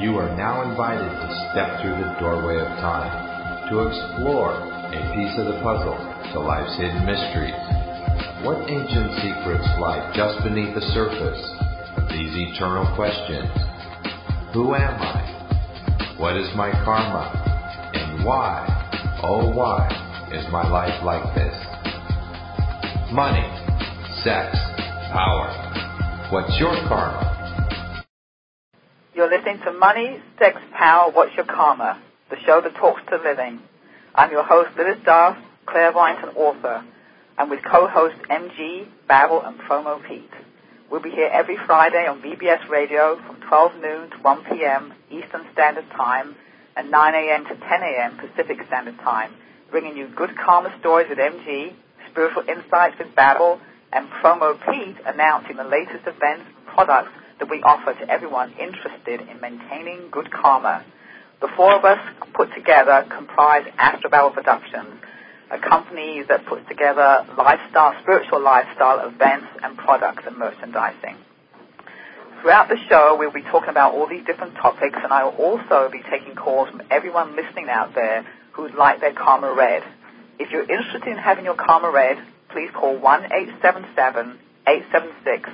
You are now invited to step through the doorway of time, to explore a piece of the puzzle to life's hidden mysteries. What ancient secrets lie just beneath the surface of these eternal questions? Who am I? What is my karma? And why, oh why, is my life like this? Money, sex, power. What's your karma? You're listening to Money, Sex, Power, What's Your Karma, the show that talks to living. I'm your host, Lilith Duff, clairvoyant and author, and with co-hosts MG, Babel, and Promo Pete. We'll be here every Friday on VBS Radio from 12 noon to 1 p.m. Eastern Standard Time and 9 a.m. to 10 a.m. Pacific Standard Time, bringing you good karma stories with MG, spiritual insights with Babel, and Promo Pete announcing the latest events and products that we offer to everyone interested in maintaining good karma. The four of us put together comprise Astro Babel Productions, a company that puts together spiritual lifestyle events and products and merchandising. Throughout the show, we'll be talking about all these different topics, and I will also be taking calls from everyone listening out there who would like their karma read. If you're interested in having your karma read, please call 1-877-876-5227.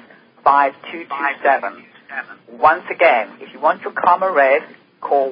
Once again, if you want your karma read, call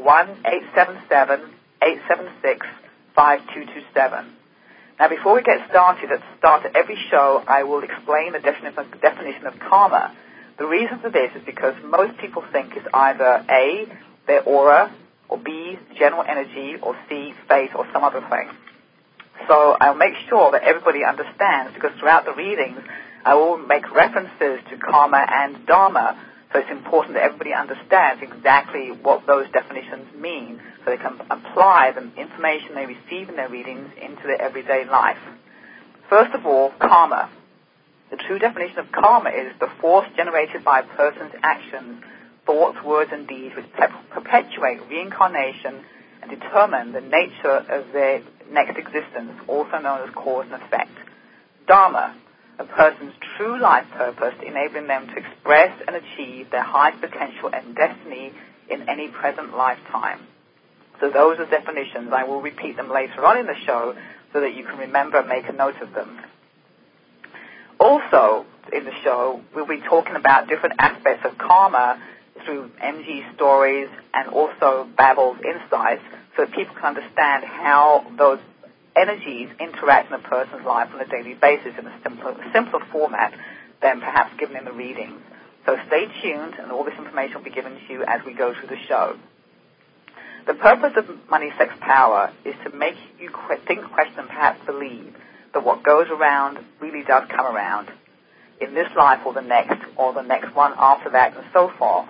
1-877-876-5227. Now, before we get started, at the start of every show, I will explain the definition of karma. The reason for this is because most people think it's either A, their aura, or B, general energy, or C, faith, or some other thing. So I'll make sure that everybody understands, because throughout the readings, I will make references to karma and dharma. So it's important that everybody understands exactly what those definitions mean so they can apply the information they receive in their readings into their everyday life. First of all, karma. The true definition of karma is the force generated by a person's actions, thoughts, words, and deeds which perpetuate reincarnation and determine the nature of their next existence, also known as cause and effect. Dharma, a person's true life purpose, enabling them to express and achieve their highest potential and destiny in any present lifetime. So those are definitions. I will repeat them later on in the show so that you can remember and make a note of them. Also, in the show, we'll be talking about different aspects of karma through MG's stories and also Babel's insights so that people can understand how those energies interact in a person's life on a daily basis in a simpler format than perhaps given in the readings. So stay tuned, and all this information will be given to you as we go through the show. The purpose of Money, Sex, Power is to make you think, question, and perhaps believe that what goes around really does come around in this life or the next one after that, and so forth.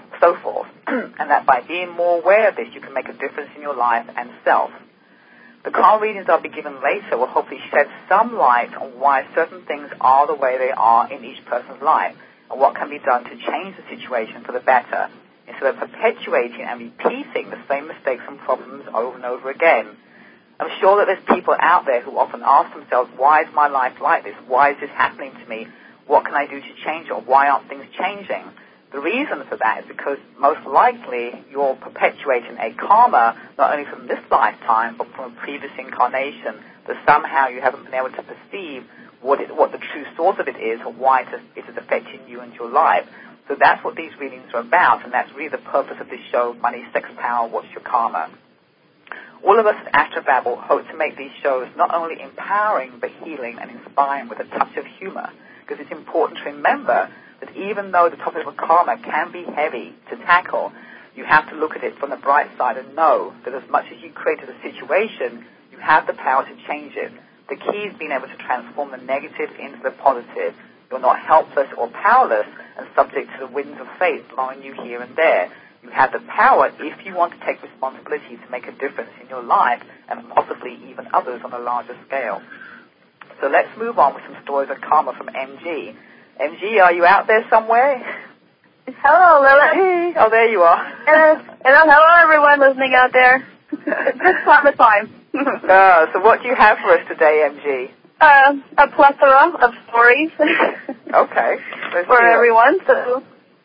And that by being more aware of this, you can make a difference in your life and self. The karma readings I'll be given later will hopefully shed some light on why certain things are the way they are in each person's life and what can be done to change the situation for the better instead of perpetuating and repeating the same mistakes and problems over and over again. I'm sure that there's people out there who often ask themselves, why is my life like this? Why is this happening to me? What can I do to change it? Or why aren't things changing? The reason for that is because most likely you're perpetuating a karma not only from this lifetime but from a previous incarnation that somehow you haven't been able to perceive what the true source of it is or why it is affecting you and your life. So that's what these readings are about, and that's really the purpose of this show, Money, Sex, Power, What's Your Karma? All of us at Astro Babel hope to make these shows not only empowering but healing and inspiring with a touch of humor, because it's important to remember that even though the topic of karma can be heavy to tackle, you have to look at it from the bright side and know that as much as you created a situation, you have the power to change it. The key is being able to transform the negative into the positive. You're not helpless or powerless and subject to the winds of fate blowing you here and there. You have the power, if you want to take responsibility, to make a difference in your life and possibly even others on a larger scale. So let's move on with some stories of karma from MG. MG, are you out there somewhere? Hello, Lilith. Hey. Oh, there you are. Hello, everyone listening out there. It's karma time. So what do you have for us today, MG? A plethora of stories. Okay. For everyone. So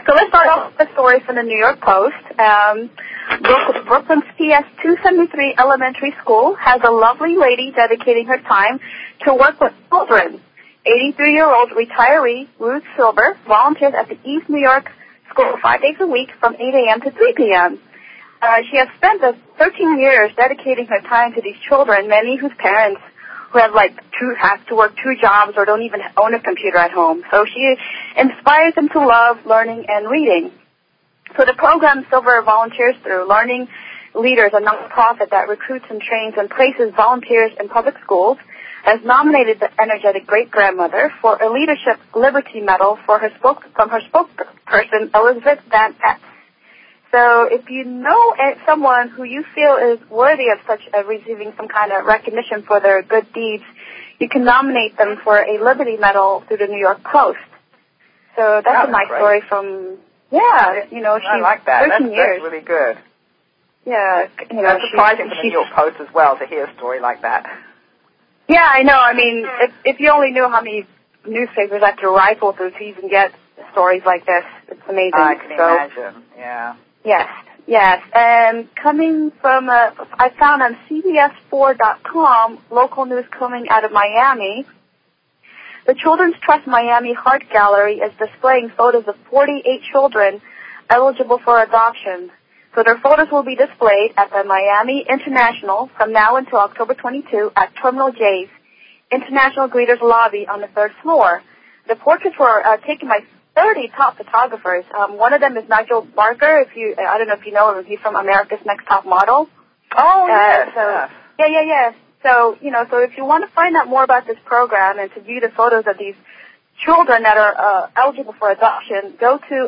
So let's start off with a story from the New York Post. Brooklyn's PS 273 Elementary School has a lovely lady dedicating her time to work with children. 83-year-old retiree Ruth Silver volunteers at the East New York School 5 days a week from 8 a.m. to 3 p.m. She has spent 13 years dedicating her time to these children, many whose parents who have to work 2 jobs or don't even own a computer at home. So she inspires them to love learning and reading. So the program Silver volunteers through Learning Leaders, a nonprofit that recruits and trains and places volunteers in public schools, has nominated the energetic great-grandmother for a Leadership Liberty Medal from her spokesperson, Elizabeth Van Etz. So if you know someone who you feel is worthy of receiving some kind of recognition for their good deeds, you can nominate them for a Liberty Medal through the New York Post. So that's a nice story from, she's I like that. 13 years. That's really good. Yeah. It's surprising for the New York Post as well to hear a story like that. Yeah, I know. I mean, if you only knew how many newspapers I have to rifle through to even get stories like this, it's amazing. I can imagine, yeah. Yes. And coming from, I found on CBS4.com, local news coming out of Miami, the Children's Trust Miami Heart Gallery is displaying photos of 48 children eligible for adoption. So their photos will be displayed at the Miami International from now until October 22 at Terminal J's International Greeters Lobby on the 3rd floor. The portraits were taken by 30 top photographers. One of them is Nigel Barker. I don't know if you know him. He's from America's Next Top Model. Oh, yes. Yeah. So, so if you want to find out more about this program and to view the photos of these children that are eligible for adoption, go to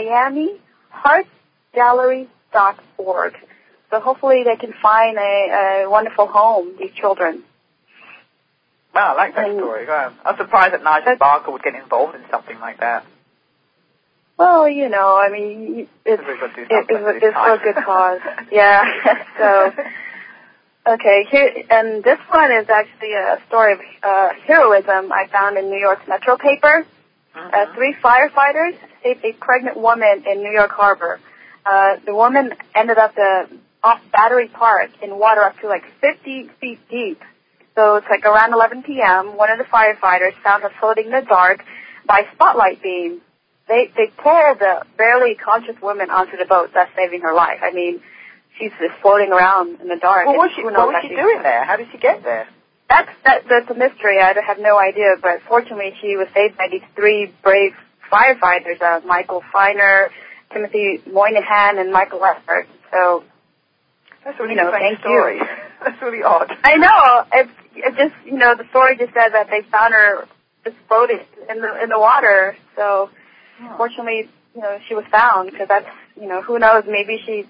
MiamiHeartGallery.org. So hopefully they can find a wonderful home, these children. Wow, I like that story. I'm surprised that Nigel Barker would get involved in something like that. Well, I mean, it's for a good cause. Yeah. So, okay, here, and this one is actually a story of heroism I found in New York's Metro paper. 3 firefighters saved a pregnant woman in New York Harbor. The woman ended up off Battery Park in water up to 50 feet deep. So it's around 11 p.m., one of the firefighters found her floating in the dark by spotlight beam. They pulled the barely conscious woman onto the boat, thus saving her life. I mean, she's just floating around in the dark. Well, what was she doing there? How did she get there? That's a mystery. I have no idea, but fortunately she was saved by these 3 brave firefighters, Michael Feiner, Timothy Moynihan, and Michael Lester. So, that's really a strange story. That's really odd. I know. It just, the story just said that they found her just floating in the water. So, fortunately, she was found because that's, who knows? Maybe she.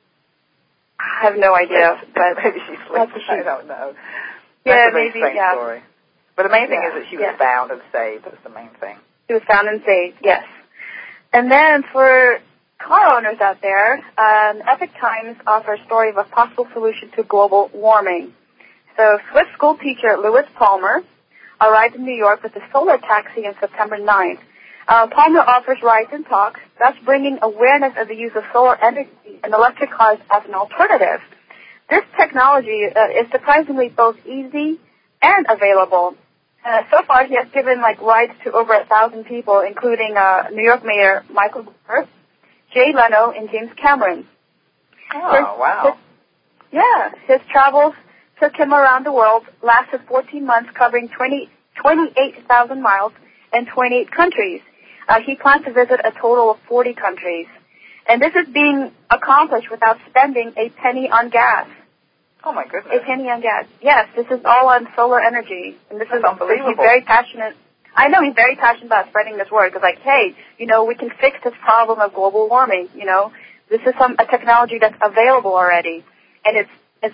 I have no idea, but maybe she slipped. I don't know. Yeah, that's a very strange story. But the main thing is that she was found and saved. That's the main thing. She was found and saved. Yes. And then for car owners out there, Epoch Times offers a story of a possible solution to global warming. So Swiss school teacher Lewis Palmer arrived in New York with a solar taxi on September 9th. Palmer offers rides and talks, thus bringing awareness of the use of solar energy and electric cars as an alternative. This technology is surprisingly both easy and available. So far, he has given rides to over 1,000 people, including New York Mayor Michael Bloomberg, Jay Leno, and James Cameron. Oh, wow. His travels took him around the world, lasted 14 months, covering 28,000 miles in 28 countries. He plans to visit a total of 40 countries. And this is being accomplished without spending a penny on gas. Oh, my goodness. A penny on gas. Yes, this is all on solar energy. And this is unbelievable. He's very passionate. I know he's very passionate about spreading this word. Because, hey, we can fix this problem of global warming. This is a technology that's available already. And it's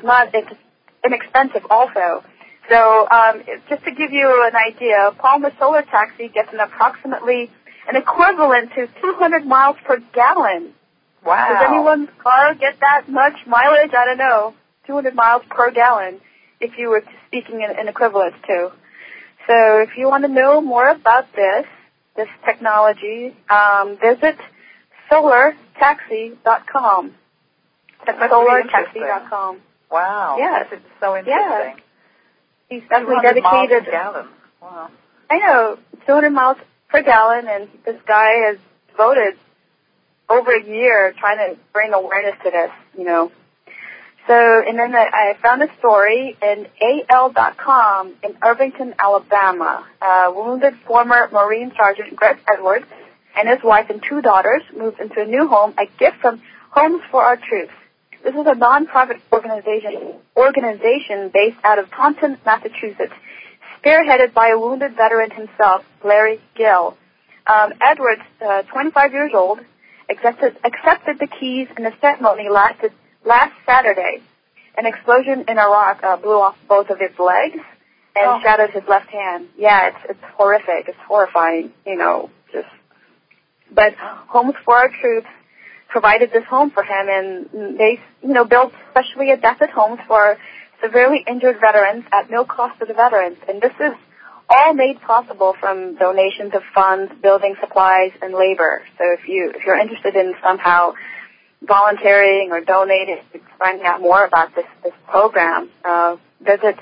inexpensive also. So just to give you an idea, Palmer Solar Taxi gets an equivalent to 200 miles per gallon. Wow. Does anyone's car get that much mileage? I don't know. 200 miles per gallon if you were speaking in equivalence to. So if you want to know more about this technology, visit solartaxi.com. That's solartaxi.com. Wow. Yes. This is so interesting. He's definitely dedicated. 200 miles per gallon. Wow. I know, 200 miles per gallon, and this guy has devoted over a year trying to bring awareness to this, you know. So, and then I found a story in AL.com in Irvington, Alabama. Wounded former Marine Sergeant Greg Edwards and his wife and 2 daughters moved into a new home, a gift from Homes for Our Troops. This is a non-profit organization based out of Taunton, Massachusetts, spearheaded by a wounded veteran himself, Larry Gill. Edwards, 25 years old, accepted the keys, and the ceremony lasted last Saturday. An explosion in Iraq blew off both of his legs and shattered his left hand. Yeah, it's horrific. It's horrifying, you know. But Homes for Our Troops provided this home for him, and they, you know, built specially adapted homes for severely injured veterans at no cost to the veterans. And this is all made possible from donations of funds, building supplies, and labor. So if you're interested in somehow volunteering or donating, finding out more about this program, visit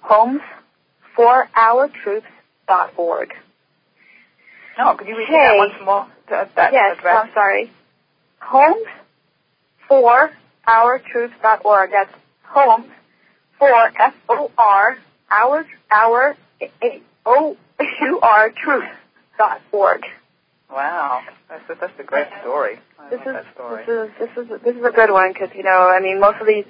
homesforourtroops.org. No, could you repeat that once more? Yes, address? I'm sorry. homesforourtroops.org. That's homes for FOR troops.org. Wow, that's a great story. This is a good one because, you know, I mean, most of these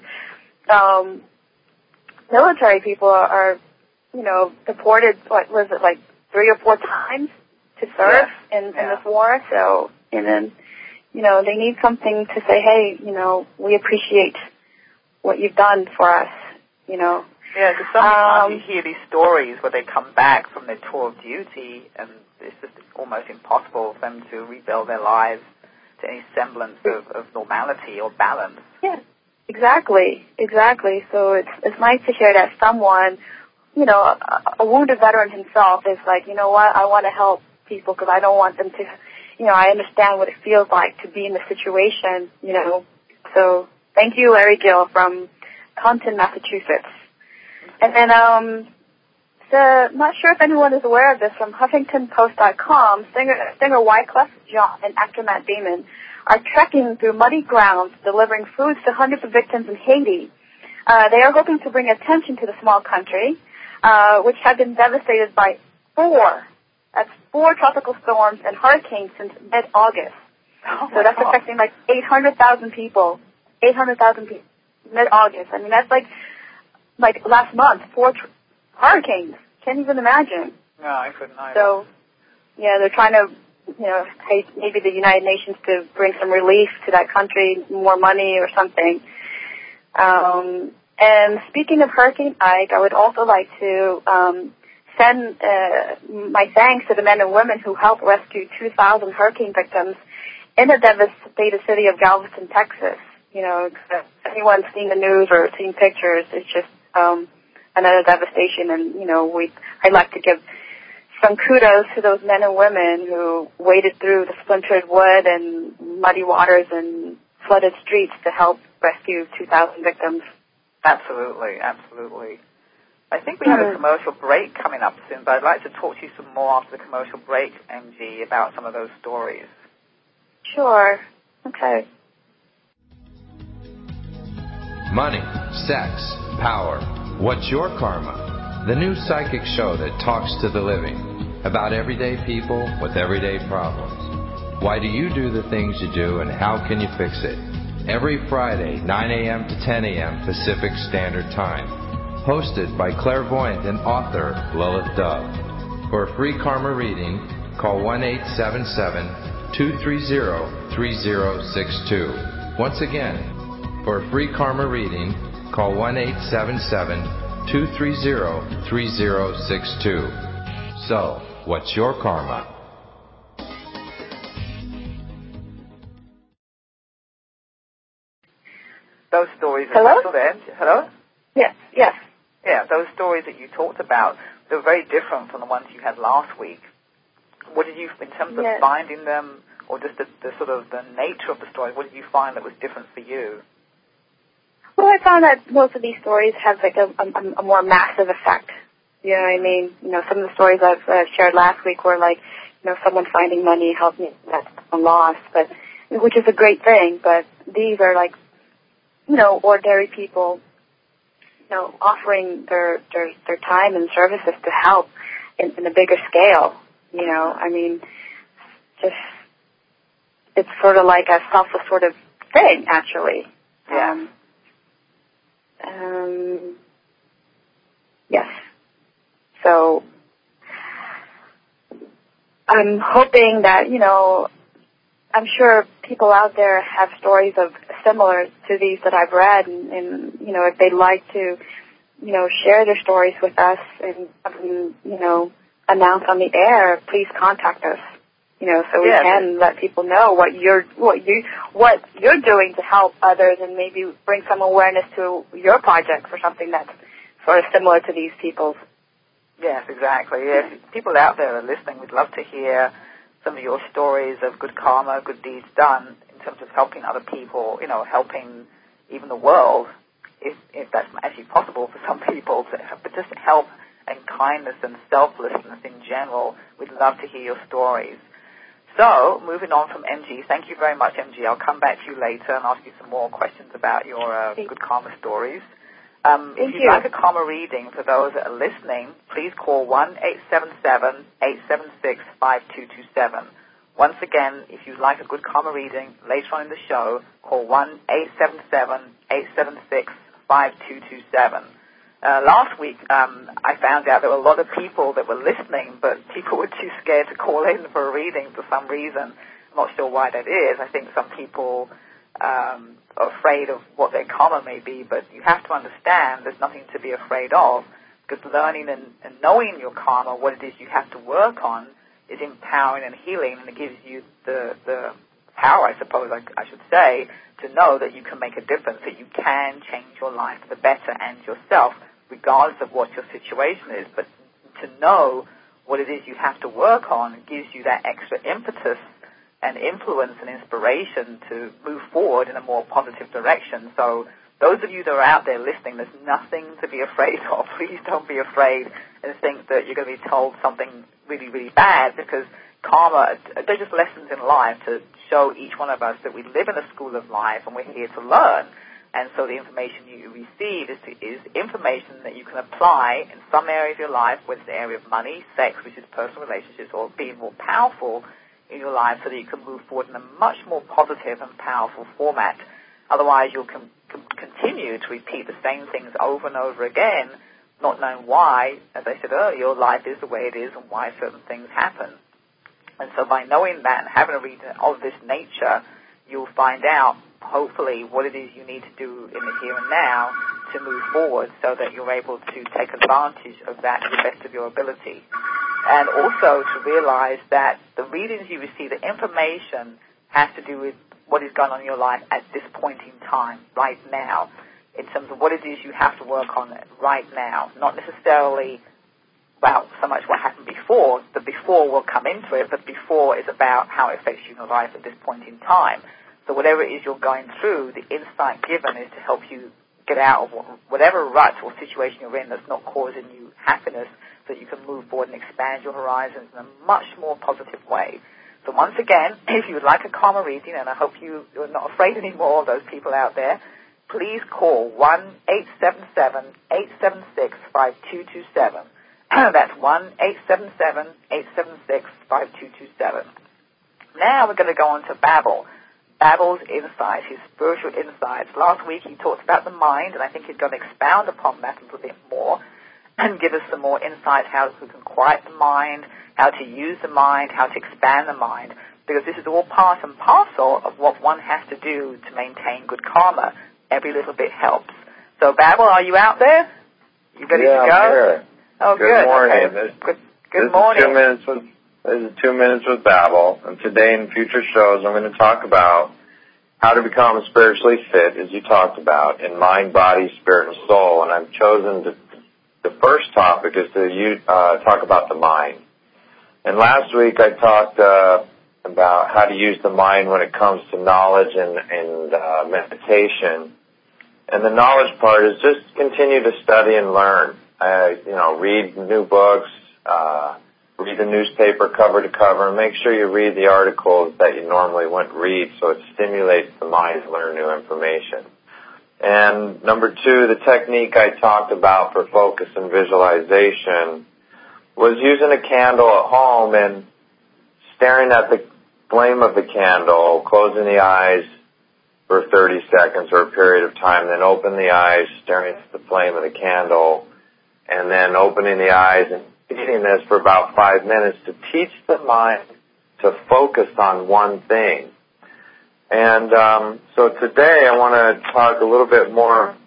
military people are, you know, deported. What was it, like 3 or 4 times to serve in this war? So, and then, you know, they need something to say, hey, you know, we appreciate what you've done for us, you know. Yeah, because sometimes you hear these stories where they come back from their tour of duty and it's just almost impossible for them to rebuild their lives to any semblance of normality or balance. Yeah, exactly. So it's nice to hear that someone, you know, a wounded veteran himself is like, you know what, I want to help people because I don't want them to, you know, I understand what it feels like to be in the situation, you know. So thank you, Larry Gill from Taunton, Massachusetts. And then, not sure if anyone is aware of this, from HuffingtonPost.com, singer Wyclef Jean and actor Matt Damon are trekking through muddy grounds, delivering foods to hundreds of victims in Haiti. They are hoping to bring attention to the small country, which had been devastated by 4 tropical storms and hurricanes since mid-August. So that's affecting like 800,000 people. 800,000 people mid-August. I mean, that's like last month, 4 hurricanes. Can't even imagine. No, I couldn't either. So, yeah, they're trying to, you know, maybe the United Nations to bring some relief to that country, more money or something. And speaking of Hurricane Ike, I would also like to send my thanks to the men and women who helped rescue 2,000 hurricane victims in the devastated city of Galveston, Texas. You know, if anyone's seen the news or seen pictures, it's just another devastation. And, you know, I'd like to give some kudos to those men and women who waded through the splintered wood and muddy waters and flooded streets to help rescue 2,000 victims. Absolutely. I think we have a commercial break coming up soon, but I'd like to talk to you some more after the commercial break, MG, about some of those stories. Sure. Okay. Money, sex, power. What's your karma? The new psychic show that talks to the living about everyday people with everyday problems. Why do you do the things you do, and how can you fix it? Every Friday, 9 a.m. to 10 a.m. Pacific Standard Time. Hosted by clairvoyant and author Lilith Dove. For a free karma reading, call 1-877-230-3062. Once again, for a free karma reading, call 1-877-230-3062. So, what's your karma? Those stories Hello? are still there. Hello? Yes. Yeah, those stories that you talked about, they were very different from the ones you had last week. What did you, in terms of finding them, or just the sort of the nature of the story? What did you find that was different for you? Well, I found that most of these stories have like a more massive effect. You know what I mean? You know, some of the stories I've shared last week were like, you know, someone finding money helping that's a loss, but which is a great thing. But these are like, you know, ordinary people, you know, offering their time and services to help in a bigger scale. You know, I mean, just it's sort of like a selfless sort of thing, actually. Yeah. Yes. So I'm hoping that, you know, I'm sure people out there have stories of similar to these that I've read, and you know, if they'd like to, you know, share their stories with us and you know, announce on the air, please contact us. You know, so we can let people know what you're doing to help others, and maybe bring some awareness to your projects or something that's sort of similar to these people's. Yes, exactly. Yes, people out there are listening. We'd love to hear some of your stories of good karma, good deeds done in terms of helping other people. You know, helping even the world, if that's actually possible for some people, but just help and kindness and selflessness in general. We'd love to hear your stories. So, moving on from MG, thank you very much, MG. I'll come back to you later and ask you some more questions about your good karma stories. If you'd like a karma reading, for those that are listening, please call 1-877-876-5227. Once again, if you'd like a good karma reading later on in the show, call 1-877-876-5227. Last week, I found out there were a lot of people that were listening, but people were too scared to call in for a reading for some reason. I'm not sure why that is. I think some people are afraid of what their karma may be, but you have to understand there's nothing to be afraid of, because learning and knowing your karma, what it is you have to work on, is empowering and healing, and it gives you the power, I suppose I should say, to know that you can make a difference, that you can change your life for the better and yourself, regardless of what your situation is. But to know what it is you have to work on gives you that extra impetus and influence and inspiration to move forward in a more positive direction. So those of you that are out there listening, there's nothing to be afraid of. Please don't be afraid and think that you're going to be told something really, really bad, because karma, they're just lessons in life to show each one of us that we live in a school of life and we're here to learn. And so the information you receive is information that you can apply in some area of your life, whether it's the area of money, sex, which is personal relationships, or being more powerful in your life, so that you can move forward in a much more positive and powerful format. Otherwise, you'll continue to repeat the same things over and over again, not knowing why, as I said earlier, your life is the way it is and why certain things happen. And so by knowing that and having a reading of this nature, you'll find out, hopefully, what it is you need to do in the here and now to move forward, so that you're able to take advantage of that to the best of your ability. And also to realize that the readings you receive, the information, has to do with what is going on in your life at this point in time, right now, in terms of what it is you have to work on right now, not necessarily about so much what happened before. The before will come into it, but before is about how it affects you in your life at this point in time. So whatever it is you're going through, the insight given is to help you get out of whatever rut or situation you're in that's not causing you happiness, so that you can move forward and expand your horizons in a much more positive way. So once again, if you would like a karma reading, and I hope you're not afraid anymore of those people out there, please call 1-877-876-5227. That's 1-877-876-5227. Now we're going to go on to Babel. Babel's insights, his spiritual insights. Last week he talked about the mind, and I think he's going to expound upon that a little bit more and give us some more insights how we can quiet the mind, how to use the mind, how to expand the mind, because this is all part and parcel of what one has to do to maintain good karma. Every little bit helps. So, Babel, are you out there? You ready to go? I'm here. Oh, good morning. Okay. Good morning. This is 2 Minutes with Babel, and today in future shows I'm going to talk about how to become spiritually fit, as you talked about, in mind, body, spirit, and soul. And I've chosen the first topic is to talk about the mind. And last week I talked about how to use the mind when it comes to knowledge and meditation. And the knowledge part is just continue to study and learn. Read new books, read the newspaper cover to cover, and make sure you read the articles that you normally wouldn't read so it stimulates the mind to learn new information. And number 2, the technique I talked about for focus and visualization was using a candle at home and staring at the flame of the candle, closing the eyes for 30 seconds or a period of time, then open the eyes, staring at the flame of the candle, and then opening the eyes and repeating this for about 5 minutes to teach the mind to focus on one thing. And so today I want to talk a little bit more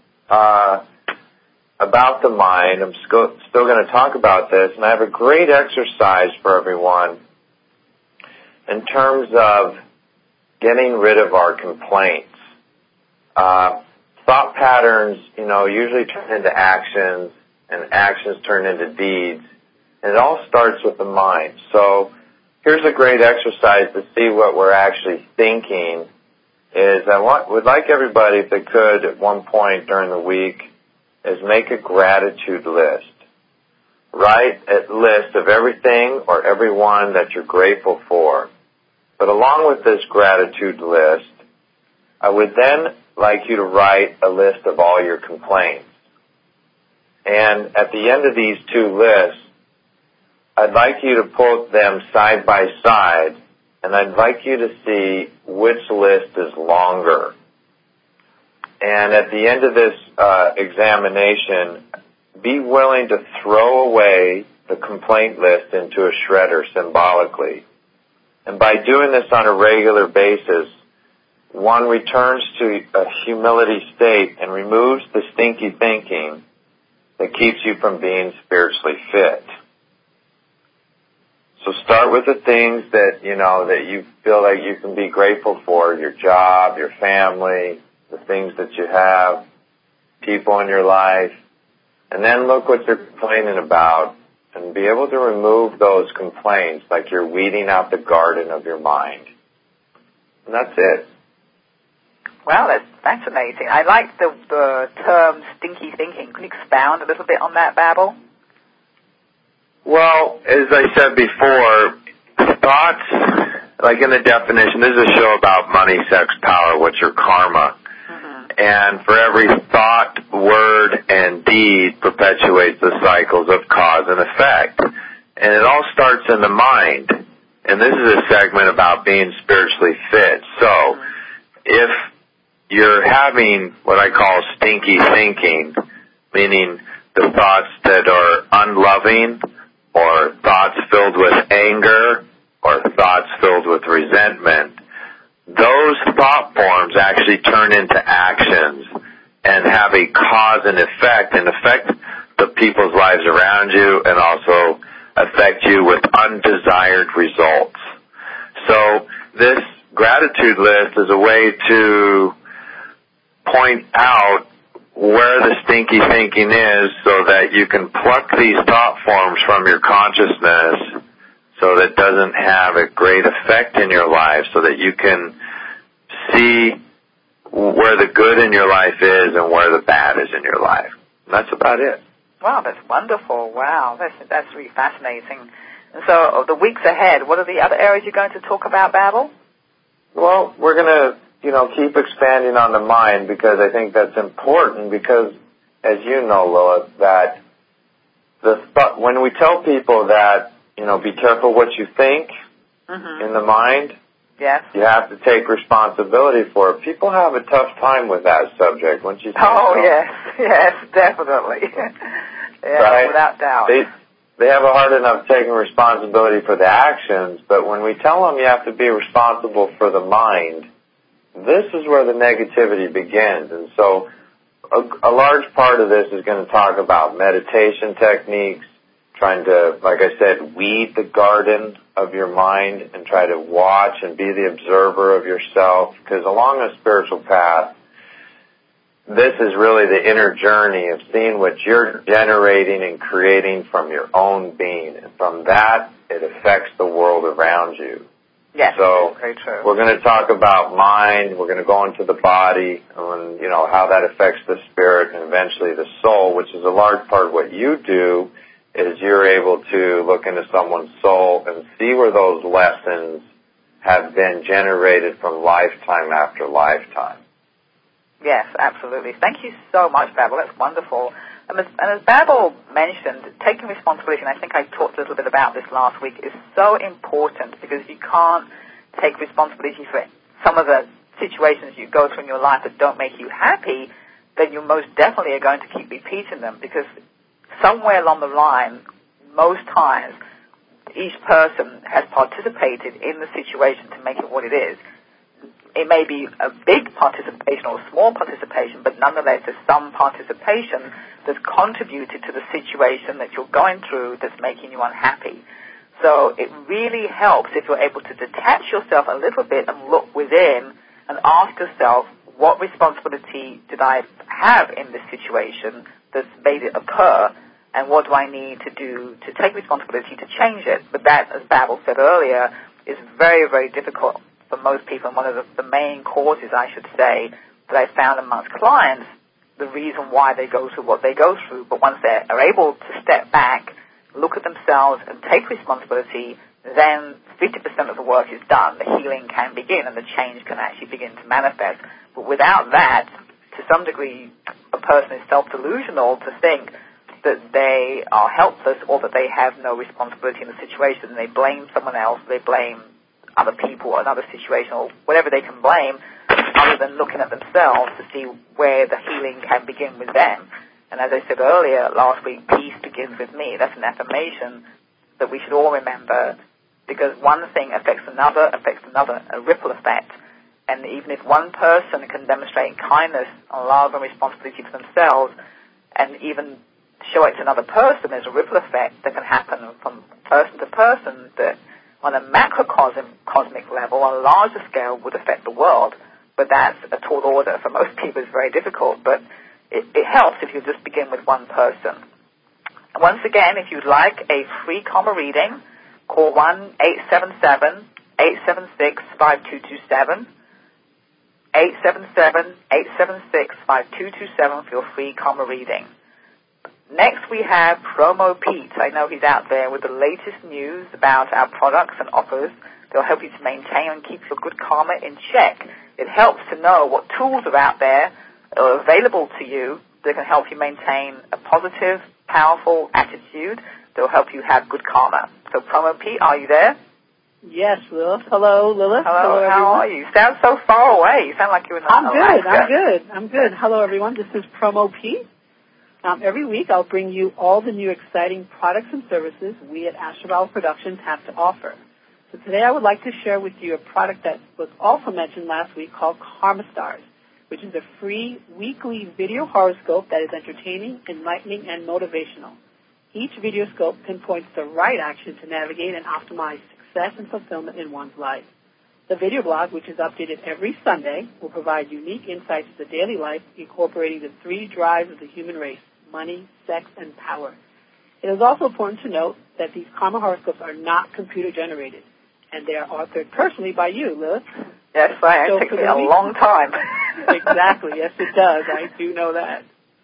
about the mind. I'm still going to talk about this, and I have a great exercise for everyone in terms of getting rid of our complaints. Thought patterns, usually turn into actions, and actions turn into deeds, and it all starts with the mind. So here's a great exercise to see what we're actually thinking. Would like everybody, if they could, at one point during the week, is make a gratitude list. Write a list of everything or everyone that you're grateful for. But along with this gratitude list, I would then like you to write a list of all your complaints. And at the end of these 2 lists, I'd like you to put them side by side, and I'd like you to see which list is longer. And at the end of this examination, be willing to throw away the complaint list into a shredder symbolically. And by doing this on a regular basis, one returns to a humility state and removes the stinky thinking that keeps you from being spiritually fit. So start with the things that you feel like you can be grateful for: your job, your family, the things that you have, people in your life, and then look what you're complaining about and be able to remove those complaints like you're weeding out the garden of your mind. And that's it. Wow, that's fascinating. I like the term stinky thinking. Can you expound a little bit on that, Babel? Well, as I said before, thoughts, like in the definition, this is a show about money, sex, power, what's your karma. And for every thought, word, and deed perpetuates the cycles of cause and effect. And it all starts in the mind. And this is a segment about being spiritually fit. So if you're having what I call stinky thinking, meaning the thoughts that are unloving, or thoughts filled with anger, or thoughts filled with resentment, those thought forms actually turn into actions and have a cause and effect, and affect the people's lives around you and also affect you with undesired results. So this gratitude list is a way to point out where the stinky thinking is so that you can pluck these thought forms from your consciousness so that it doesn't have a great effect in your life, so that you can see where the good in your life is and where the bad is in your life. And that's about it. Wow, that's wonderful. Wow, that's really fascinating. And so the weeks ahead, what are the other areas you're going to talk about, Babel? Well, we're going to, keep expanding on the mind, because I think that's important, because, as you know, Lilith, that when we tell people that, be careful what you think in the mind, yes, you have to take responsibility for it. People have a tough time with that subject, wouldn't you say? Oh, so? Yes, definitely. Right? Without doubt. They have a hard enough taking responsibility for the actions, but when we tell them you have to be responsible for the mind, this is where the negativity begins. And so a large part of this is going to talk about meditation techniques, trying to, like I said, weed the garden of your mind and try to watch and be the observer of yourself, because along a spiritual path, this is really the inner journey of seeing what you're generating and creating from your own being. And from that, it affects the world around you. Yes, so very true. We're going to talk about mind. We're going to go into the body and, how that affects the spirit and eventually the soul, which is a large part of what you do, is you're able to look into someone's soul and see where those lessons have been generated from lifetime after lifetime. Yes, absolutely. Thank you so much, Babel. That's wonderful. And as Babel mentioned, taking responsibility, and I think I talked a little bit about this last week, is so important because you can't take responsibility for some of the situations you go through in your life that don't make you happy, then you most definitely are going to keep repeating them because somewhere along the line, most times, each person has participated in the situation to make it what it is. It may be a big participation or a small participation, but nonetheless there's some participation that's contributed to the situation that you're going through that's making you unhappy. So it really helps if you're able to detach yourself a little bit and look within and ask yourself, what responsibility did I have in this situation that's made it occur, and what do I need to do to take responsibility to change it? But that, as Babel said earlier, is very, very difficult for most people, and one of the main causes, I should say, that I found amongst clients, the reason why they go through what they go through. But once they are able to step back, look at themselves, and take responsibility, then 50% of the work is done. The healing can begin, and the change can actually begin to manifest. But without that, to some degree, a person is self-delusional to think that they are helpless or that they have no responsibility in the situation. They blame someone else, they blame other people or another situation or whatever they can blame, other than looking at themselves to see where the healing can begin with them. And as I said earlier last week, peace begins with me. That's an affirmation that we should all remember, because one thing affects another, a ripple effect. And even if one person can demonstrate kindness and love and responsibility for themselves, and even show it to another person, there's a ripple effect that can happen from person to person that on a macrocosmic level, on a larger scale, would affect the world. But that's a tall order. For most people, it's very difficult. But it helps if you just begin with one person. And once again, if you'd like a free karma reading, call 1-877-876-5227. 877-876-5227 for your free karma reading. Next, we have Promo Pete. I know he's out there with the latest news about our products and offers. They'll help you to maintain and keep your good karma in check. It helps to know what tools are out there that are available to you that can help you maintain a positive, powerful attitude that will help you have good karma. So, Promo Pete, are you there? Yes, Lilith. Hello, Lilith. Hello, how are you? You sound so far away. You sound like you're in Alaska. I'm good. Hello, everyone. This is Promo Pete. Every week I'll bring you all the new exciting products and services we at Astral Productions have to offer. So today I would like to share with you a product that was also mentioned last week called Karma Stars, which is a free weekly video horoscope that is entertaining, enlightening, and motivational. Each video scope pinpoints the right action to navigate and optimize success and fulfillment in one's life. The video blog, which is updated every Sunday, will provide unique insights to daily life, incorporating the 3 drives of the human race: money, sex, and power. It is also important to note that these karma horoscopes are not computer-generated, and they are authored personally by you, Lilith. Yes, it took me a long time. Exactly. Yes, it does. I do know that.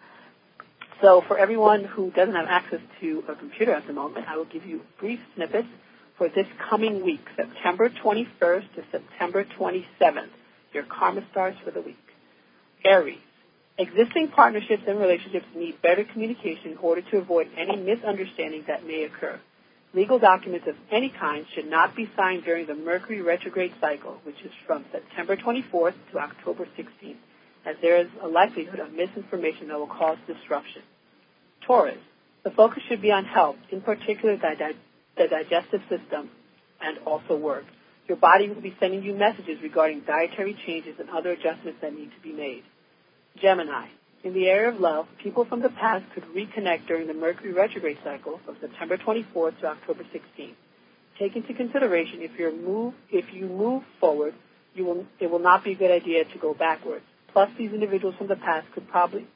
So for everyone who doesn't have access to a computer at the moment, I will give you brief snippets for this coming week, September 21st to September 27th, your Karma Stars for the week. Aries. Existing partnerships and relationships need better communication in order to avoid any misunderstandings that may occur. Legal documents of any kind should not be signed during the Mercury retrograde cycle, which is from September 24th to October 16th, as there is a likelihood of misinformation that will cause disruption. Taurus. The focus should be on health, in particular the digestive system, and also work. Your body will be sending you messages regarding dietary changes and other adjustments that need to be made. Gemini. In the area of love, people from the past could reconnect during the Mercury retrograde cycle from September 24th to October 16th. Take into consideration if you move forward, it will not be a good idea to go backwards. Plus, these individuals from the past could probably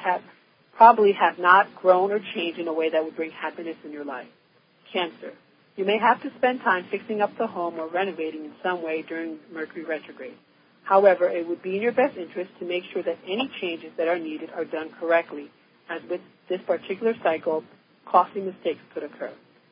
have not grown or changed in a way that would bring happiness in your life. Cancer. You may have to spend time fixing up the home or renovating in some way during Mercury retrograde. However, it would be in your best interest to make sure that any changes that are needed are done correctly, as with this particular cycle, costly mistakes could occur.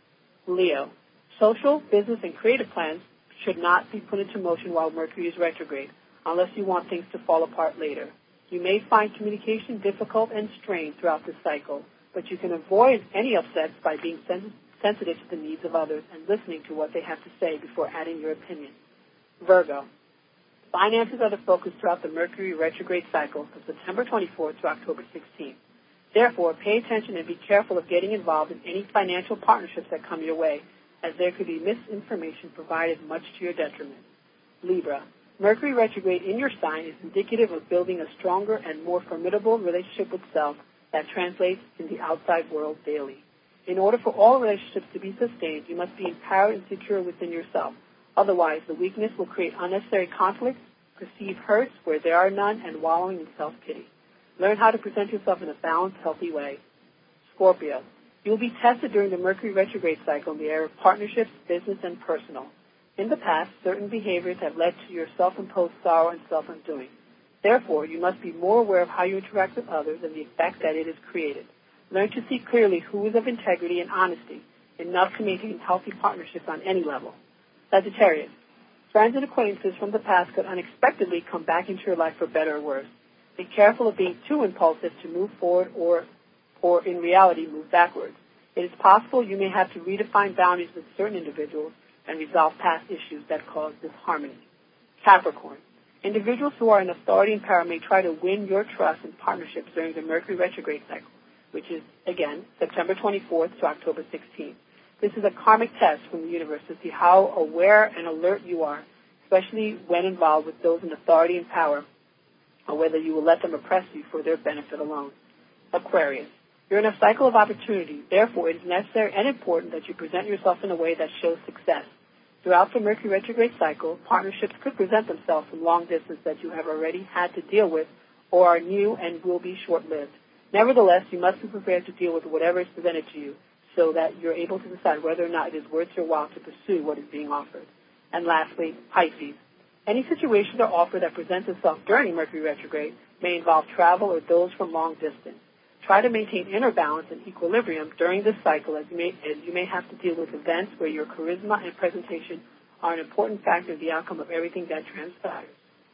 Leo, social, business, and creative plans should not be put into motion while Mercury is retrograde, unless you want things to fall apart later. You may find communication difficult and strained throughout this cycle, but you can avoid any upsets by being sensitive to the needs of others and listening to what they have to say before adding your opinion. Virgo, finances are the focus throughout the Mercury retrograde cycle from September 24th to October 16th. Therefore, pay attention and be careful of getting involved in any financial partnerships that come your way, as there could be misinformation provided much to your detriment. Libra, Mercury retrograde in your sign is indicative of building a stronger and more formidable relationship with self that translates in the outside world daily. In order for all relationships to be sustained, you must be empowered and secure within yourself. Otherwise, the weakness will create unnecessary conflicts, perceived hurts where there are none, and wallowing in self-pity. Learn how to present yourself in a balanced, healthy way. Scorpio, you will be tested during the Mercury retrograde cycle in the area of partnerships, business, and personal. In the past, certain behaviors have led to your self-imposed sorrow and self-undoing. Therefore, you must be more aware of how you interact with others and the effect that it has created. Learn to see clearly who is of integrity and honesty, enough to maintain healthy partnerships on any level. Sagittarius, friends and acquaintances from the past could unexpectedly come back into your life for better or worse. Be careful of being too impulsive to move forward or in reality move backwards. It is possible you may have to redefine boundaries with certain individuals and resolve past issues that cause disharmony. Capricorn, individuals who are in authority and power may try to win your trust in partnerships during the Mercury retrograde cycle, which is, again, September 24th to October 16th. This is a karmic test from the universe to see how aware and alert you are, especially when involved with those in authority and power, or whether you will let them oppress you for their benefit alone. Aquarius, you're in a cycle of opportunity. Therefore, it is necessary and important that you present yourself in a way that shows success. Throughout the Mercury retrograde cycle, partnerships could present themselves from long distance that you have already had to deal with or are new and will be short-lived. Nevertheless, you must be prepared to deal with whatever is presented to you so that you're able to decide whether or not it is worth your while to pursue what is being offered. And lastly, Pisces. Any situation or offer that presents itself during Mercury retrograde may involve travel or those from long distance. Try to maintain inner balance and equilibrium during this cycle as you may have to deal with events where your charisma and presentation are an important factor in the outcome of everything that transpires.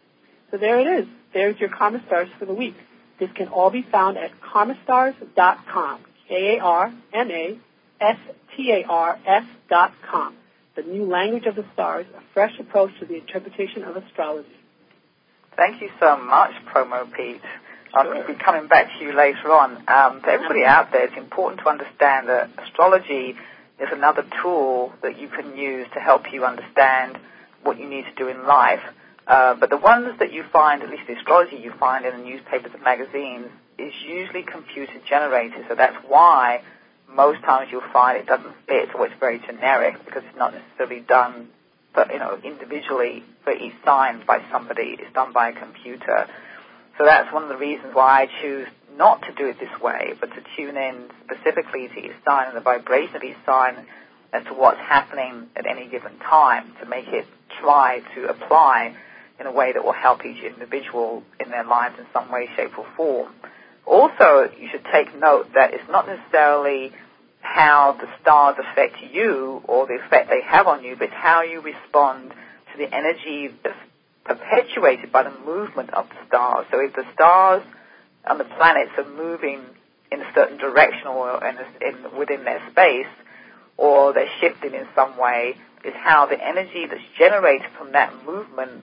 So there it is. There's your Karma Stars for the week. This can all be found at karmastars.com, KARMASTARS.com. The new language of the stars, a fresh approach to the interpretation of astrology. Thank you so much, Promo Pete. I'll be coming back to you later on. For everybody out there, it's important to understand that astrology is another tool that you can use to help you understand what you need to do in life. But the ones that you find, at least the astrology you find in the newspapers and magazines, is usually computer generated. So that's why most times you'll find it doesn't fit, or it's very generic because it's not necessarily done, individually for each sign by somebody. It's done by a computer. So that's one of the reasons why I choose not to do it this way, but to tune in specifically to each sign and the vibration of each sign as to what's happening at any given time to make it try to apply in a way that will help each individual in their lives in some way, shape, or form. Also, you should take note that it's not necessarily how the stars affect you or the effect they have on you, but how you respond to the energy that's perpetuated by the movement of the stars. So if the stars and the planets are moving in a certain direction or within their space, or they're shifting in some way, is how the energy that's generated from that movement,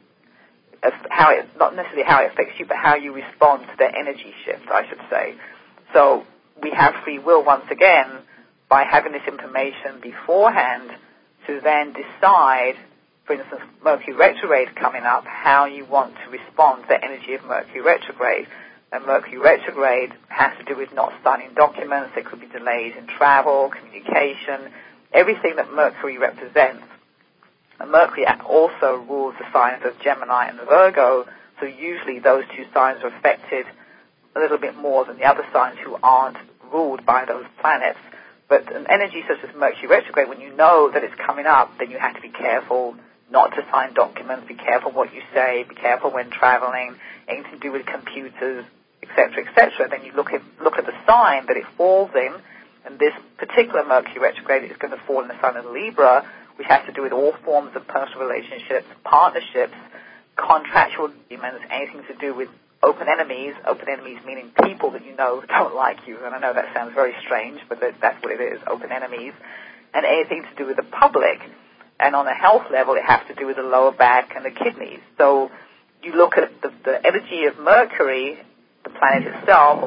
not necessarily how it affects you, but how you respond to their energy shift, I should say. So we have free will once again by having this information beforehand to then decide, for instance, Mercury retrograde coming up, how you want to respond to the energy of Mercury retrograde. And Mercury retrograde has to do with not signing documents. There could be delays in travel, communication, everything that Mercury represents. And Mercury also rules the signs of Gemini and Virgo, so usually those two signs are affected a little bit more than the other signs who aren't ruled by those planets. But an energy such as Mercury retrograde, when you know that it's coming up, then you have to be careful not to sign documents, be careful what you say, be careful when traveling, anything to do with computers, etc., etc. Then you look at the sign that it falls in, and this particular Mercury retrograde is going to fall in the sign of Libra, which has to do with all forms of personal relationships, partnerships, contractual agreements, anything to do with open enemies meaning people that you know don't like you, and I know that sounds very strange, but that's what it is, open enemies, and anything to do with the public. And on a health level, it has to do with the lower back and the kidneys. So you look at the energy of Mercury, the planet itself,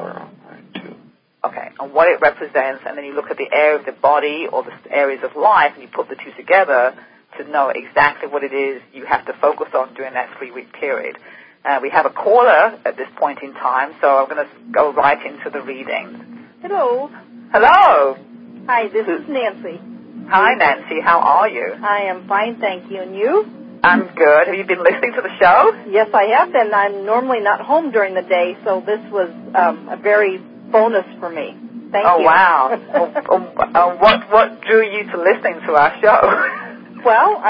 and what it represents, and then you look at the area of the body or the areas of life, and you put the two together to know exactly what it is you have to focus on during that 3-week period. We have a caller at this point in time, so I'm going to go right into the reading. Hello. Hello. Hi, this is Nancy. Hi, Nancy. How are you? I am fine, thank you. And you? I'm good. Have you been listening to the show? Yes, I have been. I'm normally not home during the day, so this was a very bonus for me. Thank you. Oh, wow. What drew you to listening to our show? Well,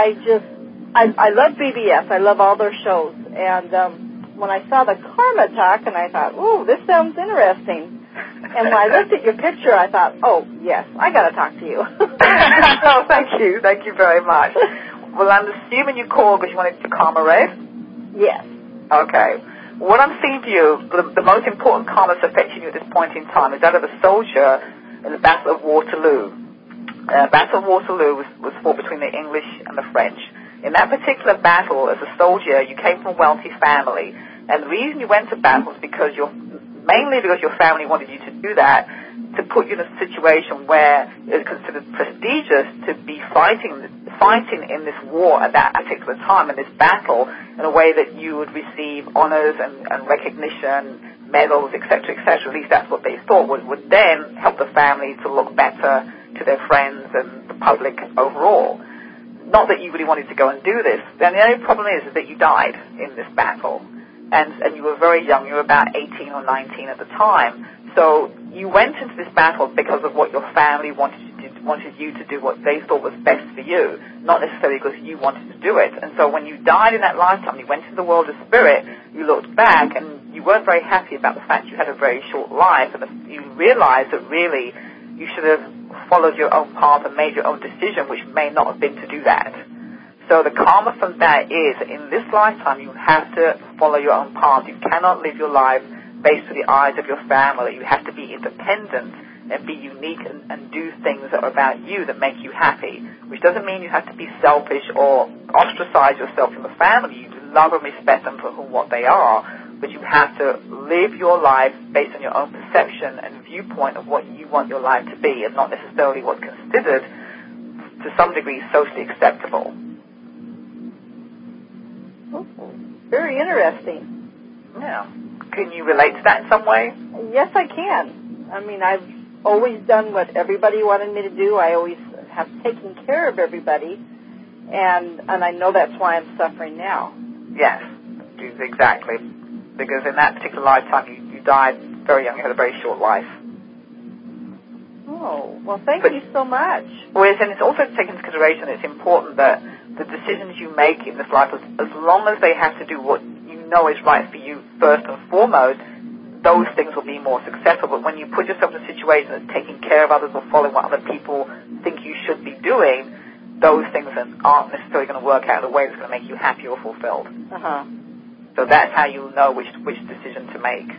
I love BBS. I love all their shows. And when I saw the Karma Talk, and I thought, ooh, this sounds interesting. And when I looked at your picture, I thought, oh, yes, I got to talk to you. Oh, thank you. Thank you very much. Well, I'm assuming you called because you wanted to karma read? Yes. Okay. What I'm seeing for you, the most important karma that's affecting you at this point in time is that of a soldier in the Battle of Waterloo. Battle of Waterloo was fought between the English and the French. In that particular battle, as a soldier, you came from a wealthy family. And the reason you went to battle is mainly because your family wanted you to do that, to put you in a situation where it was considered prestigious to be fighting in this war at that particular time, in this battle, in a way that you would receive honors and recognition, medals, etc., etc. At least that's what they thought would then help the family to look better to their friends and the public overall. Not that you really wanted to go and do this. And the only problem is that you died in this battle. And you were very young. You were about 18 or 19 at the time. So you went into this battle because of what your family wanted you to do, what they thought was best for you, not necessarily because you wanted to do it. And so when you died in that lifetime, you went into the world of spirit, you looked back, and you weren't very happy about the fact you had a very short life, and you realized that really you should have followed your own path and made your own decision, which may not have been to do that. So the karma from that is, in this lifetime, you have to follow your own path. You cannot live your life based through the eyes of your family. You have to be independent and be unique and do things that are about you, that make you happy, which doesn't mean you have to be selfish or ostracize yourself from the family. You love and respect them for what they are, but you have to live your life based on your own perception and viewpoint of what you want your life to be, and not necessarily what's considered, to some degree, socially acceptable. Very interesting. Yeah. Can you relate to that in some way? Yes, I can. I mean, I've always done what everybody wanted me to do. I always have taken care of everybody, and I know that's why I'm suffering now. Yes, exactly. Because in that particular lifetime, you died very young. You had a very short life. Oh, well, thank you so much. Whereas, and it's also taken into consideration, it's important that the decisions you make in this life, as long as they have to do what you know is right for you first and foremost, those things will be more successful. But when you put yourself in a situation that's taking care of others or following what other people think you should be doing, those things aren't necessarily going to work out in a way that's going to make you happy or fulfilled. Uh-huh. So that's how you'll know which decision to make.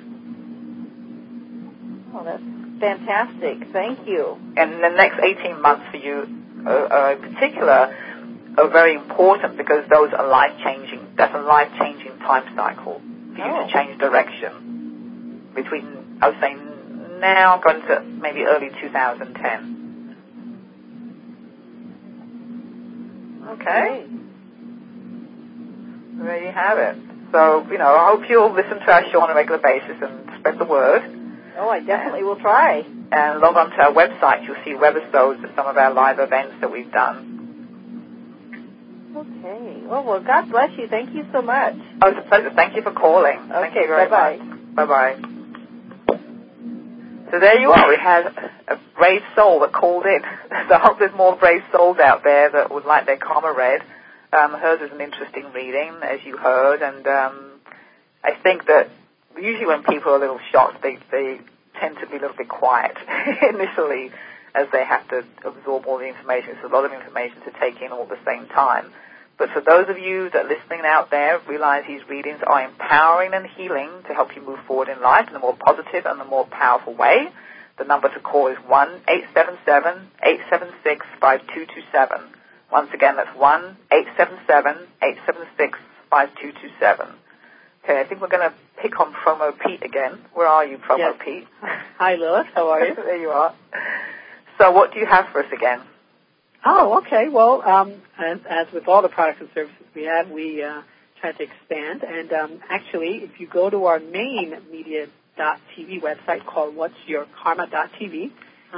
Oh, that's fantastic. Thank you. And the next 18 months for you in particular are very important, because those are life-changing. That's a life-changing time cycle for you to change direction between, I was saying, now going to maybe early 2010. Okay. There you have it. So, I hope you'll listen to our show on a regular basis and spread the word. Oh, I definitely will try. And log on to our website. You'll see webisodes of some of our live events that we've done. Okay. Well, God bless you. Thank you so much. Oh, it's a pleasure. Thank you for calling. Okay, Thank you very bye-bye. much. Bye-bye. So there you are. We had a brave soul that called in. So I hope there's more brave souls out there that would like their karma read. Hers is an interesting reading, as you heard, and I think that usually when people are a little shocked, they tend to be a little bit quiet initially as they have to absorb all the information. It's a lot of information to take in all at the same time. But for those of you that are listening out there, realize these readings are empowering and healing to help you move forward in life in a more positive and a more powerful way. The number to call is 1-877-876-5227. Once again, that's 1-877-876-5227. Okay, I think we're going to pick on Promo Pete again. Where are you, Promo Pete? Hi, Lilith. How are you? There you are. So what do you have for us again? Oh, okay. Well, as with all the products and services we have, we try to expand. And actually, if you go to our main media.tv website called whatsyourkarma.tv,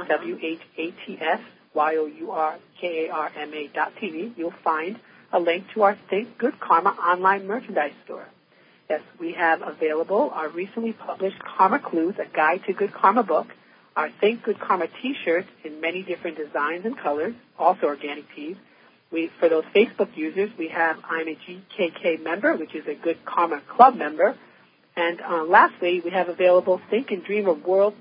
WHATSYOURKARMA.tv, you'll find a link to our Think Good Karma online merchandise store. Yes, we have available our recently published Karma Clues, a guide to good karma book, our Think Good Karma T-shirts in many different designs and colors, also organic tees. For those Facebook users, we have I'm a GKK member, which is a Good Karma Club member. And lastly, we have available Think and Dream of World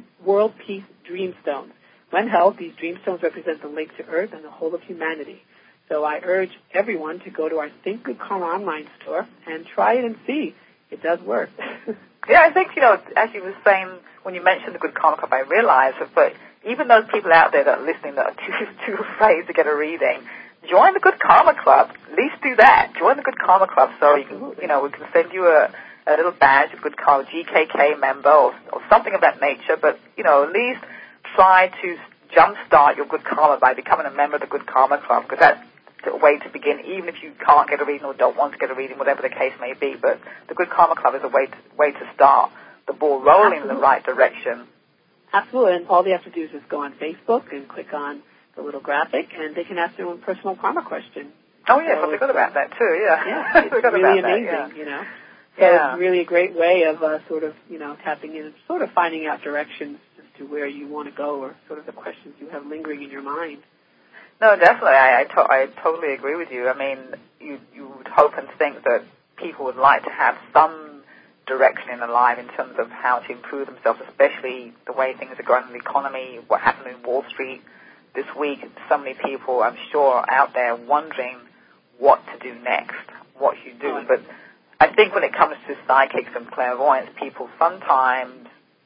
Peace Dreamstones. When held, these dreamstones represent the link to Earth and the whole of humanity. So I urge everyone to go to our Think Good Karma online store and try it and see. It does work. Yeah, I think, as you were saying, when you mentioned the Good Karma Club, I realized that but even those people out there that are listening that are too afraid to get a reading, join the Good Karma Club. At least do that. Join the Good Karma Club so you can, we can send you a little badge, a Good Karma GKK member or something of that nature, but, at least try to jumpstart your Good Karma by becoming a member of the Good Karma Club, because that's a way to begin, even if you can't get a reading or don't want to get a reading, whatever the case may be. But the Good Karma Club is a way to start the ball rolling in the right direction. Absolutely, and all they have to do is just go on Facebook and click on the little graphic, and they can ask their own personal karma question. Oh, yes, I forgot about that, too, yeah. Yeah, it's really amazing, So it's really a great way of tapping in and sort of finding out directions as to where you want to go or sort of the questions you have lingering in your mind. No, definitely. I totally agree with you. I mean, you would hope and think that people would like to have some direction in their life in terms of how to improve themselves, especially the way things are going in the economy, what happened in Wall Street this week. So many people, I'm sure, out there wondering what to do next, what you do. But I think when it comes to psychics and clairvoyance, people sometimes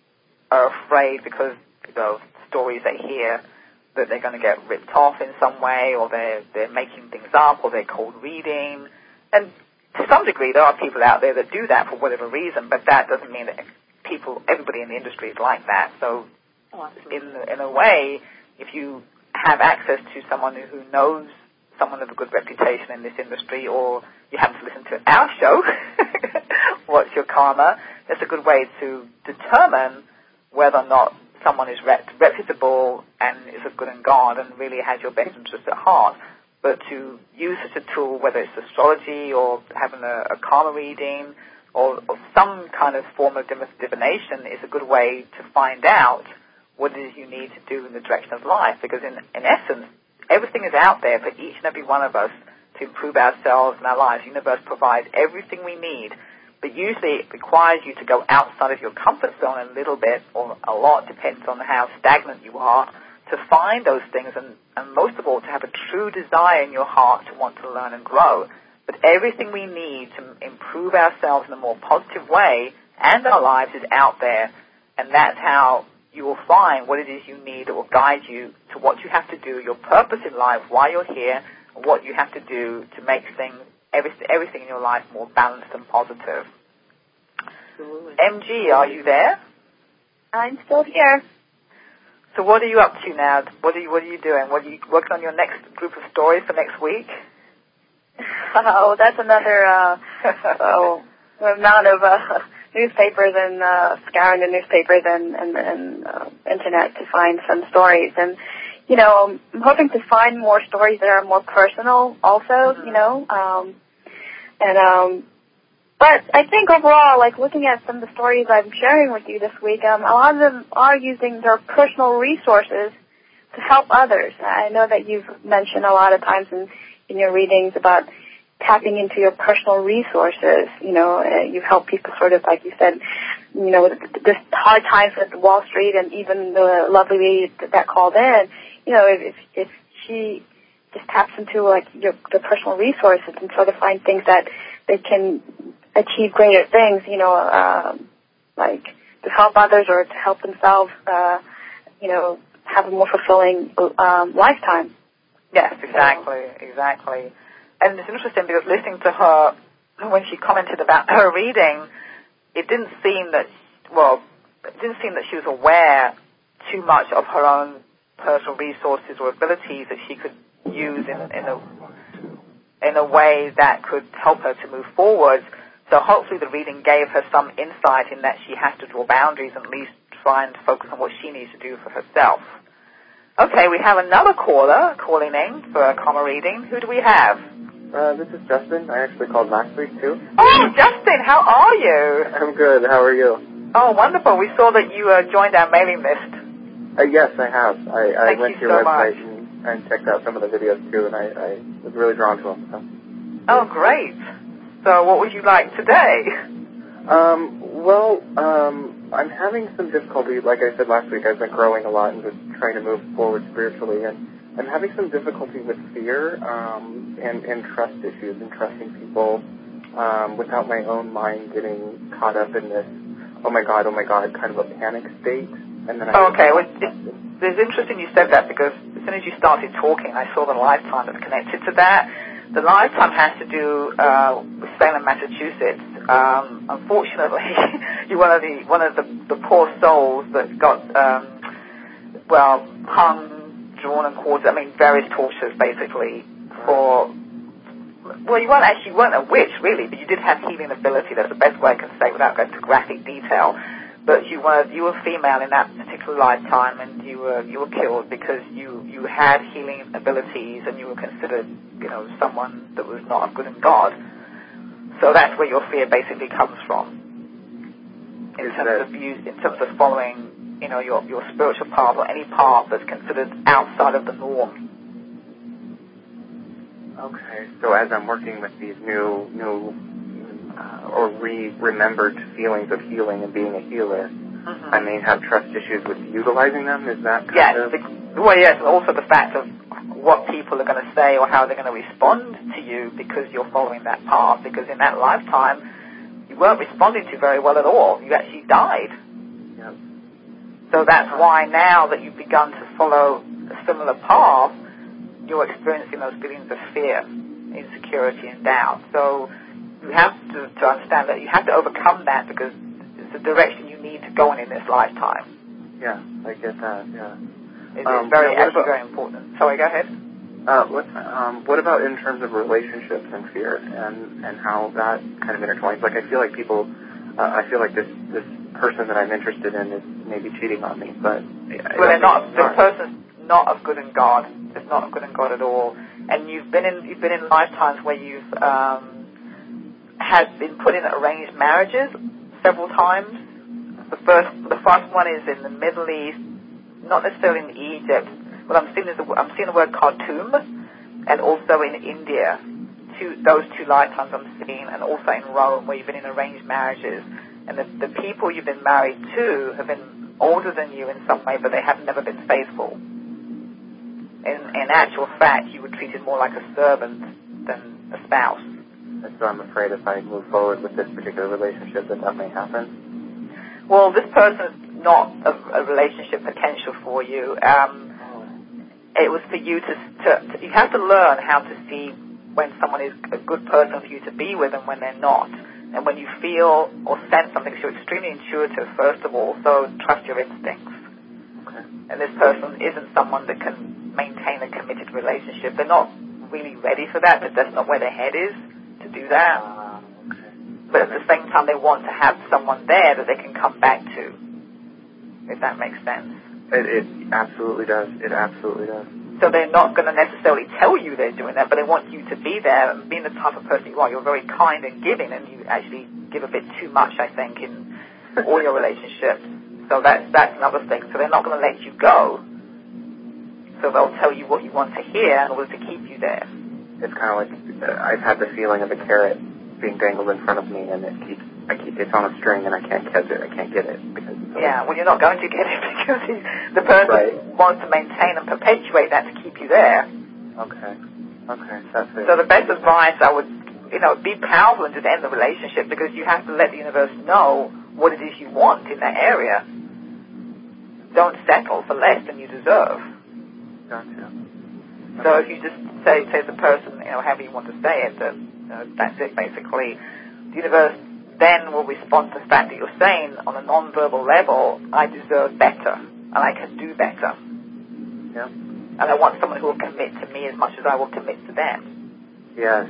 are afraid because of stories they hear that they're going to get ripped off in some way, or they're making things up, or they're cold reading. And to some degree, there are people out there that do that for whatever reason, but that doesn't mean that everybody in the industry is like that. So in a way, if you have access to someone who knows someone of a good reputation in this industry, or you happen to listen to our show, What's Your Karma, that's a good way to determine whether or not someone is reputable and is of good and God and really has your best interest at heart. But to use such a tool, whether it's astrology or having a karma reading or some kind of form of divination, is a good way to find out what it is you need to do in the direction of life. Because in essence, everything is out there for each and every one of us to improve ourselves and our lives. The universe provides everything we need. But usually it requires you to go outside of your comfort zone a little bit, or a lot, depends on how stagnant you are, to find those things, and most of all, to have a true desire in your heart to want to learn and grow. But everything we need to improve ourselves in a more positive way and our lives is out there, and that's how you will find what it is you need that will guide you to what you have to do, your purpose in life, why you're here, and what you have to do to make everything in your life more balanced and positive. Absolutely. MG, are you there? I'm still here. So what are you up to now? What are you doing? What are you working on your next group of stories for next week? Oh, that's another amount of newspapers and scouring the newspapers and internet to find some stories. And, I'm hoping to find more stories that are more personal also, But I think overall, like looking at some of the stories I'm sharing with you this week, a lot of them are using their personal resources to help others. I know that you've mentioned a lot of times in your readings about tapping into your personal resources. You've helped people sort of, like you said, with this hard times with Wall Street, and even the lovely lady that called in, if she just taps into like the personal resources and sort of find things that they can achieve greater things, like to help others or to help themselves, have a more fulfilling lifetime. Yes, exactly. And it's interesting because listening to her, when she commented about her reading, it didn't seem that she was aware too much of her own personal resources or abilities that she could use in a way that could help her to move forward. So hopefully the reading gave her some insight in that she has to draw boundaries and at least try and focus on what she needs to do for herself. Okay, we have another caller calling in for a karma reading. Who do we have? This is Justin. I actually called last week, too. Oh, Justin, how are you? I'm good. How are you? Oh, wonderful. We saw that you joined our mailing list. Yes, I have. I went to your website much. and checked out some of the videos, too, and I was really drawn to them. So. Oh, great. So what would you like today? I'm having some difficulty. Like I said last week, I've been growing a lot and just trying to move forward spiritually, and I'm having some difficulty with fear and trust issues and trusting people without my own mind getting caught up in this, oh my God, kind of a panic state. And then it's interesting you said that, because as soon as you started talking, I saw the lifetime that's connected to that. The lifetime has to do with Salem, Massachusetts. Unfortunately, you're one of the poor souls that got hung, drawn and quartered. Various tortures basically for. Well, you weren't a witch really, but you did have healing ability. That's the best way I can say without going into graphic detail. But you were female in that particular lifetime, and you were killed because you had healing abilities, and you were considered, someone that was not good in God. So that's where your fear basically comes from. In terms of following, your spiritual path or any path that's considered outside of the norm. Okay, so as I'm working with these new or remembered feelings of healing and being a healer, I may have trust issues with utilizing them. Is that kind of? Yes, and also the fact of what people are going to say or how they're going to respond to you because you're following that path. Because in that lifetime, you weren't responding to very well at all. You actually died. Yep. So that's why now that you've begun to follow a similar path, you're experiencing those feelings of fear, insecurity, and doubt. So you have to understand that you have to overcome that, because it's the direction you need to go in this lifetime. Yeah, I get that, yeah. It's very important. Sorry, go ahead. What about in terms of relationships and fear and how that kind of intertwines? Like, I feel like this person that I'm interested in is maybe cheating on me, but... Well, they're not. This person's not of good in God. It's not of good in God at all. And you've been in lifetimes where you've had been put in arranged marriages several times. The first one is in the Middle East, not necessarily in Egypt. Well, I'm seeing the word Khartoum, and also in India. Those two lifetimes I'm seeing, and also in Rome, where you've been in arranged marriages. And the people you've been married to have been older than you in some way, but they have never been faithful. In actual fact, you were treated more like a servant than a spouse. And so I'm afraid if I move forward with this particular relationship that may happen. Well, this person is not a relationship potential for you. It was for you to you have to learn how to see when someone is a good person for you to be with and when they're not. And when you feel or sense something, because you're extremely intuitive, first of all, so trust your instincts. Okay. And this person isn't someone that can maintain a committed relationship. They're not really ready for that, but that's not where their head is to do that. Okay. But at the same time, they want to have someone there that they can come back to, if that makes sense. It absolutely does. It absolutely does. So they're not going to necessarily tell you they're doing that, but they want you to be there. And being the type of person you are, you're very kind and giving, and you actually give a bit too much, I think, in all your relationships. So that's another thing. So they're not going to let you go. So they'll tell you what you want to hear in order to keep you there. It's kind of like I've had the feeling of a carrot being dangled in front of me, and it's on a string, and I can't catch it. I can't get it because well, you're not going to get it because the person wants to maintain and perpetuate that to keep you there. Okay, that's it. So the best advice I would, be powerful and just end the relationship, because you have to let the universe know what it is you want in that area. Don't settle for less than you deserve. Gotcha. So if you just say to the person, however you want to say it, that's it basically. The universe then will respond to the fact that you're saying on a non-verbal level, I deserve better, and I can do better. Yeah. And I want someone who will commit to me as much as I will commit to them. Yes,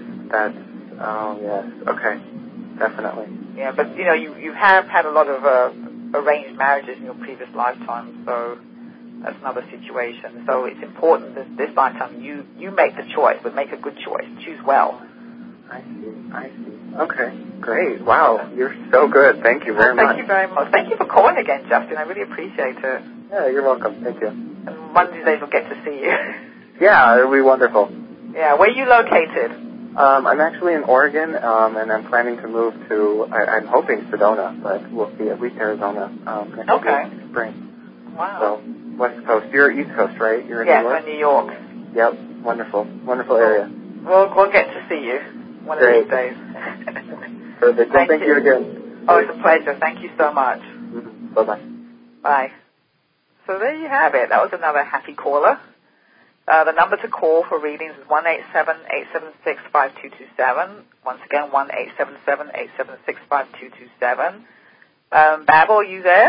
okay, definitely. Yeah, but, you have had a lot of arranged marriages in your previous lifetime, so that's another situation. So it's important that this lifetime you make the choice, but make a good choice. Choose well. I see. Okay, great. Wow, you're so good. Thank you very much. Thank you very much. Thank you for calling again, Justin. I really appreciate it. Yeah, you're welcome. Thank you. And one of these days we'll get to see you. Yeah, it'll be wonderful. Yeah, where are you located? I'm actually in Oregon, and I'm planning to move to, I'm hoping Sedona, but we'll see, at least Arizona next spring. Wow. So, West Coast. You're East Coast, right? You're in New York? Yes, I'm in New York. Yep, wonderful area. We'll get to see you one of these days. Perfect. Well, thank you again. Oh, it's a pleasure. Thank you so much. Mm-hmm. Bye-bye. Bye. So there you have it. That was another happy caller. The number to call for readings is 1-877-876-5227. Once again, 1-877-876-5227. Babel, you there?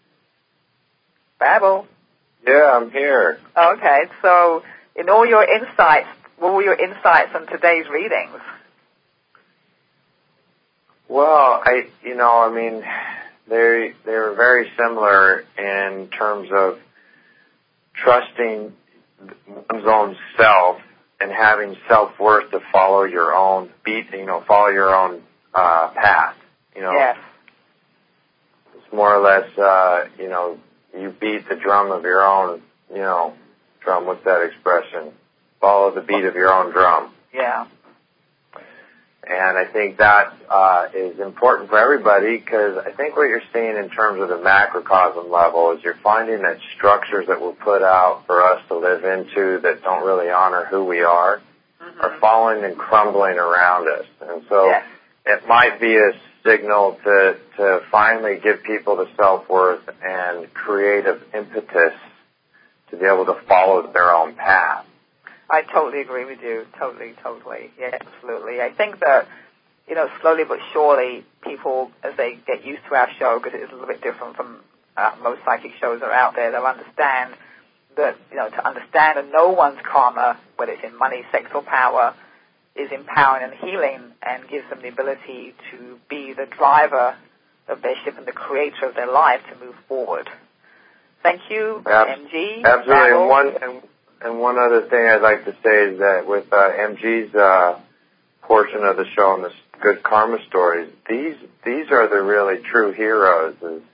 Babel? Yeah, I'm here. Okay, so in all your insights, what were your insights on today's readings? Well, they were very similar in terms of trusting one's own self and having self-worth to follow your own follow your own path. Yes. It's more or less, you beat the drum of your own, drum. What's that expression? Follow the beat of your own drum. Yeah. And I think that is important for everybody, because I think what you're seeing in terms of the macrocosm level is you're finding that structures that were put out for us to live into that don't really honor who we are are falling and crumbling around us. And so it might be a signal to finally give people the self-worth and creative impetus to be able to follow their own path. I totally agree with you. Totally. Yeah, absolutely. I think that, slowly but surely, people, as they get used to our show, because it is a little bit different from most psychic shows that are out there, they'll understand that, to understand and know one's karma, whether it's in money, sex, or power, is empowering and healing, and gives them the ability to be the driver of their ship and the creator of their life to move forward. Thank you, MG. Absolutely. And one other thing I'd like to say is that with MG's portion of the show and the good karma stories, these are the really true heroes.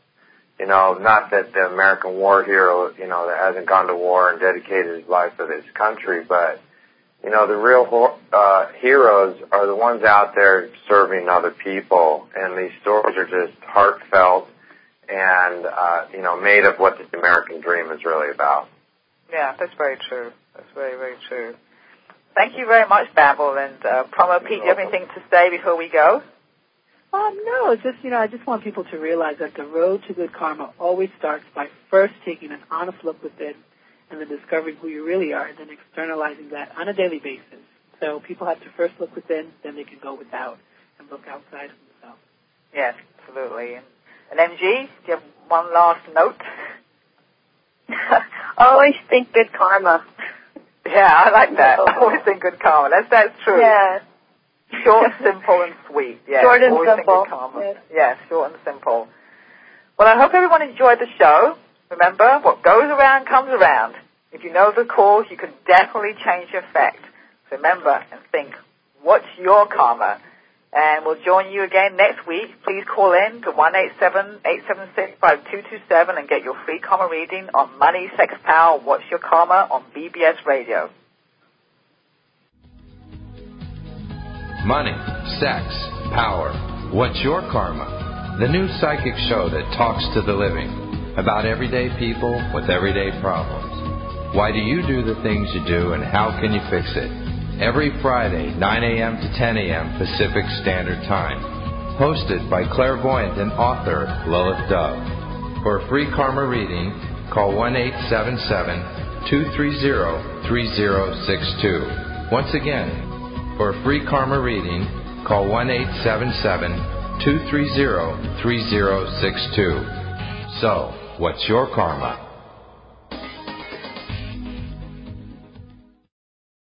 Not that the American war hero, that hasn't gone to war and dedicated his life to this country, but the real heroes are the ones out there serving other people, and these stories are just heartfelt and made of what the American dream is really about. Yeah, that's very true. That's very, very true. Thank you very much, Babel. And Promo Pete, do you have anything to say before we go? No, it's just, I just want people to realize that the road to good karma always starts by first taking an honest look within and then discovering who you really are and then externalizing that on a daily basis. So people have to first look within, then they can go without and look outside of themselves. Yes, absolutely. And MG, do you have one last note? Always think good karma. Yeah, I like that. Always think good karma. That's true. Yeah. Short, simple, and sweet. Yes. Short and always simple. Think good karma. Yes, short and simple. Well, I hope everyone enjoyed the show. Remember, what goes around comes around. If you know the cause, you can definitely change the effect. So remember and think, what's your karma? And we'll join you again next week. Please call in to 1-877-876-5227 and get your free karma reading on Money, Sex, Power, What's Your Karma on BBS Radio. Money, sex, power, what's your karma? The new psychic show that talks to the living about everyday people with everyday problems. Why do you do the things you do and how can you fix it? Every Friday, 9 a.m. to 10 a.m. Pacific Standard Time. Hosted by clairvoyant and author Lilith Dove. For a free karma reading, call 1-877-230-3062. Once again, for a free karma reading, call 1-877-230-3062. So, what's your karma?